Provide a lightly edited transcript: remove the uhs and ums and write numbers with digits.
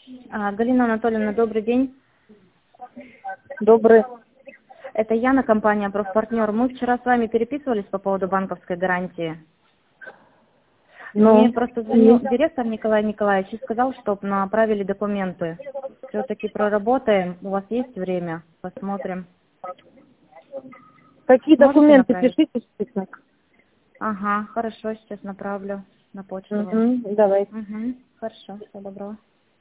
Галина Анатольевна, добрый день. Добрый. Это Яна, компания «Профпартнер». Мы вчера с вами переписывались по поводу банковской гарантии. Мне просто звонил директор Николай Николаевич и сказал, чтобы направили документы. Все-таки проработаем. У вас есть время? Посмотрим. Какие Можете документы? направить? Пишите список. Ага, хорошо, сейчас направлю на почту вам. Давай. Хорошо, всего доброго.